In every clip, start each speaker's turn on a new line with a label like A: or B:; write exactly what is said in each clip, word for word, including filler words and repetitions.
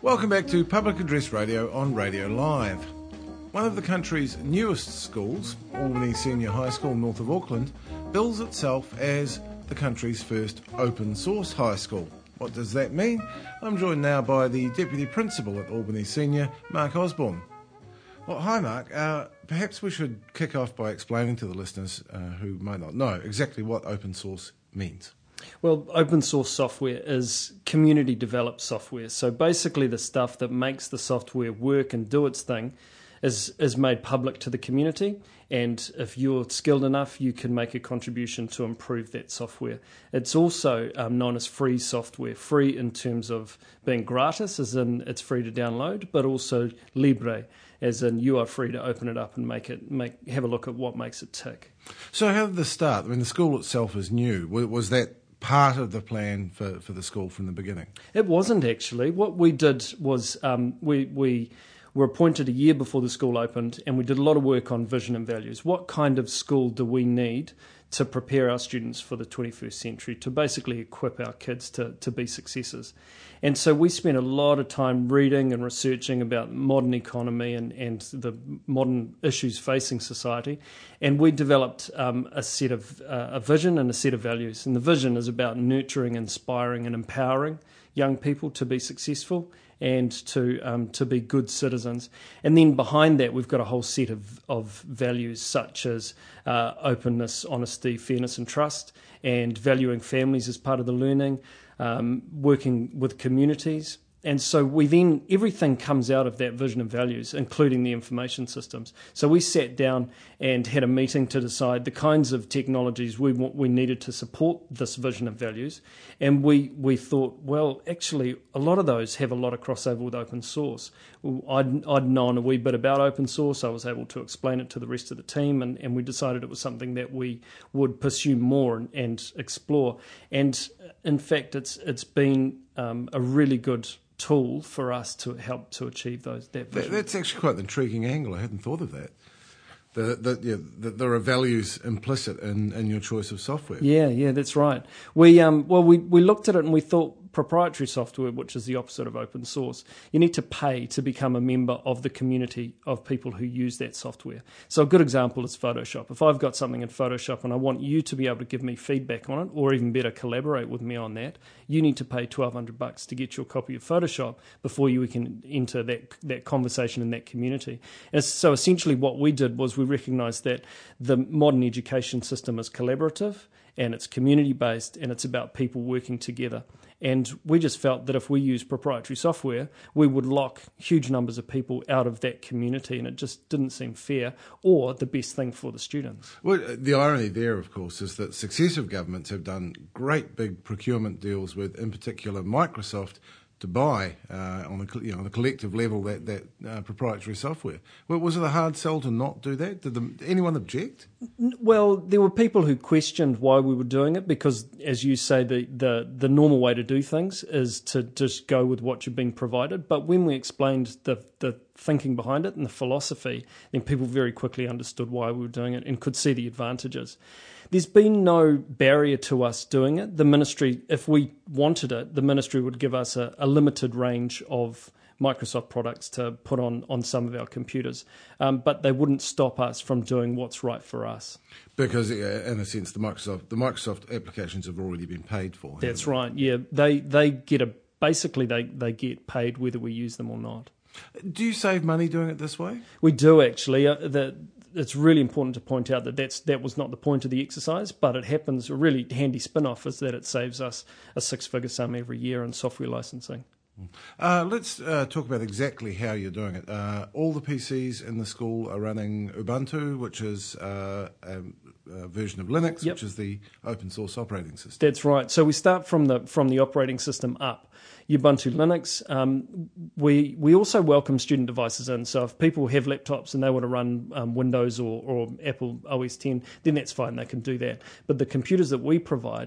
A: Welcome back to Public Address Radio on Radio Live. One of the country's newest schools, Albany Senior High School north of Auckland, bills itself as the country's first open source high school. What does that mean? I'm joined now by the Deputy Principal at Albany Senior, Mark Osborne. Well, hi Mark. Uh, perhaps we should kick off by explaining to the listeners uh, who might not know exactly what open source means.
B: Well, open source software is community developed software. So basically the stuff that makes the software work and do its thing is, is made public to the community. And if you're skilled enough, you can make a contribution to improve that software. It's also um, known as free software. Free in terms of being gratis, as in it's free to download, but also libre, as in you are free to open it up and make it make have a look at what makes it tick.
A: So how did this start? I mean, the school itself is new. Was that part of the plan for, for the school from the beginning?
B: It wasn't actually. What we did was um, we we were appointed a year before the school opened, and we did a lot of work on vision and values. What kind of school do we need to prepare our students for the twenty-first century, to basically equip our kids to, to be successes? And so we spent a lot of time reading and researching about modern economy and, and the modern issues facing society, and we developed um, a set of uh, a vision and a set of values. And the vision is about nurturing, inspiring and empowering young people to be successful and to um, to be good citizens. And then behind that, we've got a whole set of, of values such as uh, openness, honesty, fairness and trust, and valuing families as part of the learning, um, working with communities. And so we then, everything comes out of that vision and values, including the information systems. So we sat down and had a meeting to decide the kinds of technologies we we needed to support this vision and values. And we, we thought, well, actually, a lot of those have a lot of crossover with open source. I'd, I'd known a wee bit about open source. I was able to explain it to the rest of the team, and, and we decided it was something that we would pursue more and, and explore. And in fact, it's it's been um, a really good tool for us to help to achieve those that vision.
A: That's actually quite an intriguing angle. I hadn't thought of that. The, the, yeah, the, there are values implicit in, in your choice of software.
B: Yeah, yeah, that's right. We um, well, we, we looked at it and we thought proprietary software, which is the opposite of open source, you need to pay to become a member of the community of people who use that software. So a good example is Photoshop. If I've got something in Photoshop and I want you to be able to give me feedback on it, or even better, collaborate with me on that, you need to pay twelve hundred bucks to get your copy of Photoshop before you can enter that that conversation in that community. And so essentially what we did was we recognised that the modern education system is collaborative and it's community-based and it's about people working together. And we just felt that if we use proprietary software, we would lock huge numbers of people out of that community, and it just didn't seem fair or the best thing for the students.
A: Well, the irony there, of course, is that successive governments have done great big procurement deals with, in particular, Microsoft, to buy uh, on a you know on a collective level that that uh, proprietary software. Well, was it a hard sell to not do that? Did, the, did anyone object?
B: Well, there were people who questioned why we were doing it because, as you say, the, the, the normal way to do things is to just go with what you're being provided. But when we explained the the thinking behind it and the philosophy, then people very quickly understood why we were doing it and could see the advantages. There's been no barrier to us doing it. The ministry, if we wanted it, the ministry would give us a, a limited range of Microsoft products to put on, on some of our computers, um, but they wouldn't stop us from doing what's right for us.
A: Because, uh, in a sense, the Microsoft the Microsoft applications have already been paid for.
B: That's
A: they?
B: right. Yeah, they they get a basically they, they get paid whether we use them or not.
A: Do you save money doing it this way?
B: We do actually. Uh, the, it's really important to point out that that's, that was not the point of the exercise, but it happens. A really handy spin-off is that it saves us a six-figure sum every year in software licensing.
A: Uh, let's uh, talk about exactly how you're doing it. Uh, all the P Cs in the school are running Ubuntu, which is uh, a, a version of Linux,
B: yep.
A: which is the open source operating system.
B: That's right. So we start from the from the operating system up. Ubuntu Linux. Um, we we also welcome student devices in. So if people have laptops and they want to run um, Windows or, or Apple O S ten, then that's fine. They can do that. But the computers that we provide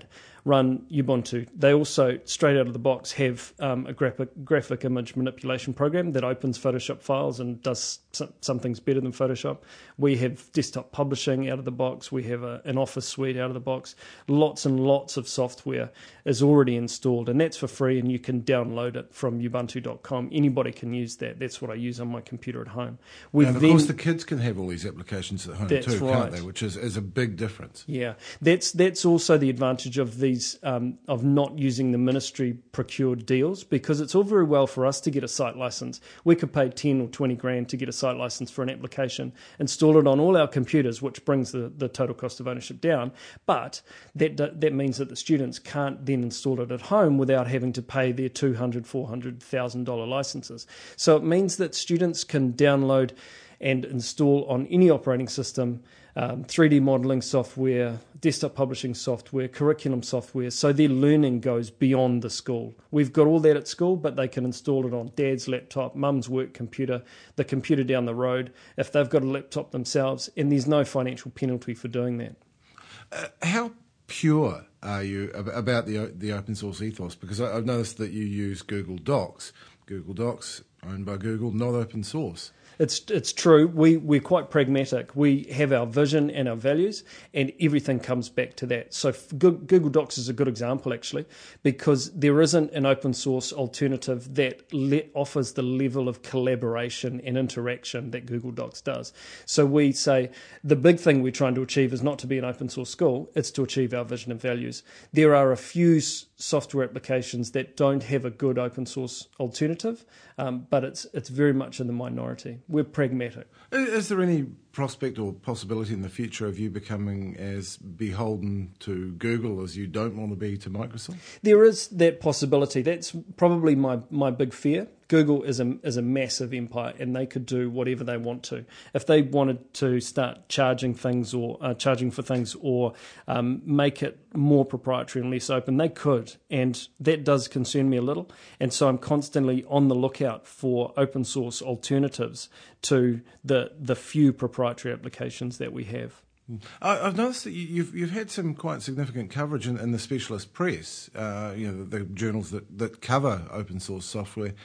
B: run Ubuntu. They also, straight out of the box, have um, a graphic, graphic image manipulation program that opens Photoshop files and does some, some things better than Photoshop. We have desktop publishing out of the box. We have a, an Office suite out of the box. Lots and lots of software is already installed, and that's for free, and you can download it from ubuntu dot com. Anybody can use that. That's what I use on my computer at home. We've
A: and of
B: then,
A: course, the kids can have all these applications at home
B: that's
A: too,
B: right.
A: can't they? Which is, is a big difference.
B: Yeah, that's that's also the advantage of these um, of not using the ministry procured deals, because it's all very well for us to get a site license. We could pay ten or twenty grand to get a site license for an application, install it on all our computers, which brings the, the total cost of ownership down. But that that means that the students can't then install it at home without having to pay their two hundred, four hundred thousand dollar licenses. So it means that students can download and install on any operating system um, three D modelling software, desktop publishing software, curriculum software, so their learning goes beyond the school. We've got all that at school, but they can install it on dad's laptop, mum's work computer, the computer down the road, if they've got a laptop themselves, and there's no financial penalty for doing that.
A: Uh, how pure are you about the the open source ethos? Because I've noticed that you use Google Docs. Google Docs, owned by Google, not open source.
B: It's it's true. We, we're quite pragmatic. We have our vision and our values, and everything comes back to that. So Google Docs is a good example, actually, because there isn't an open source alternative that le- offers the level of collaboration and interaction that Google Docs does. So we say the big thing we're trying to achieve is not to be an open source school, it's to achieve our vision and values. There are a few s- software applications that don't have a good open source alternative, um, but it's it's very much in the minority. We're pragmatic.
A: Is there any prospect or possibility in the future of you becoming as beholden to Google as you don't want to be to Microsoft?
B: There is that possibility. That's probably my, my big fear. Google is a is a massive empire, and they could do whatever they want to. If they wanted to start charging things or uh, charging for things, or um, make it more proprietary and less open, they could, and that does concern me a little. And so I'm constantly on the lookout for open source alternatives to the the few proprietary applications that we have.
A: I've noticed that you've you've had some quite significant coverage in, in the specialist press. Uh, you know, the, the journals that, that cover open source software.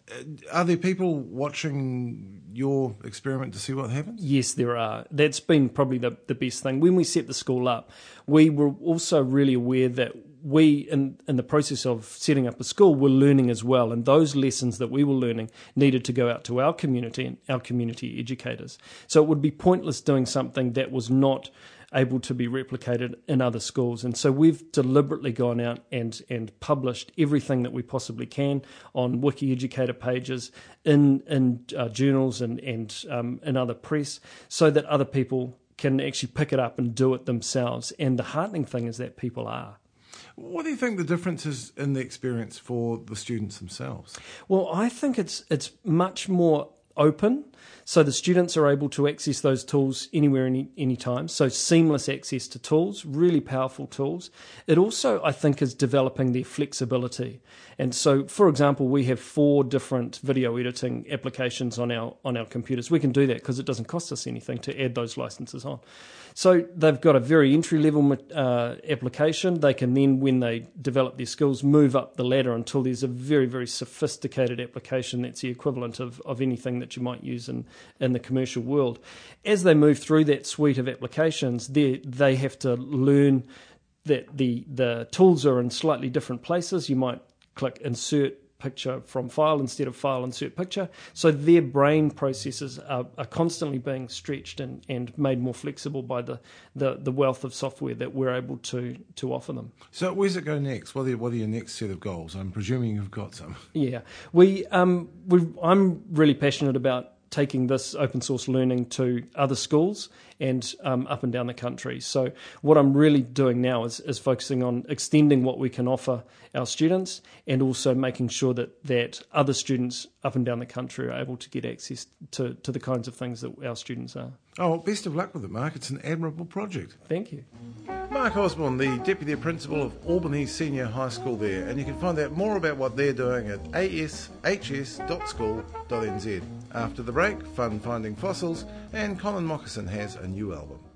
A: Are there people watching your experiment to see what happens?
B: Yes, there are. That's been probably the, the best thing. When we set the school up, we were also really aware that we, in, in the process of setting up a school, were learning as well. And those lessons that we were learning needed to go out to our community and our community educators. So it would be pointless doing something that was not able to be replicated in other schools. And so we've deliberately gone out and, and published everything that we possibly can on Wiki Educator pages, in, in uh, journals and, and um, in other press, so that other people can actually pick it up and do it themselves. And the heartening thing is that people are.
A: What do you think the difference is in the experience for the students themselves?
B: Well, I think it's it's much more open, so the students are able to access those tools anywhere, any any time. So seamless access to tools, really powerful tools. It also, I think, is developing their flexibility. And so, for example, we have four different video editing applications on our on our computers. We can do that because it doesn't cost us anything to add those licenses on. So they've got a very entry-level uh, application. They can then, when they develop their skills, move up the ladder until there's a very, very sophisticated application that's the equivalent of, of anything that you might use in, in the commercial world. As they move through that suite of applications, they they have to learn that the, the tools are in slightly different places. You might click insert picture from file instead of file insert picture. So their brain processes are, are constantly being stretched and, and made more flexible by the, the, the wealth of software that we're able to to offer them.
A: So where's it go next? What are, what are your next set of goals? I'm presuming you've got some.
B: Yeah, we um we I'm really passionate about taking this open source learning to other schools and um, up and down the country. So what I'm really doing now is, is focusing on extending what we can offer our students, and also making sure that, that other students up and down the country are able to get access to, to the kinds of things that our students are.
A: Oh, well, best of luck with it, Mark. It's an admirable project.
B: Thank you.
A: Mark Osborne, the Deputy Principal of Albany Senior High School there, and you can find out more about what they're doing at a s h s dot school dot n z. After the break, fun finding fossils, and Colin Moccasin has a new album.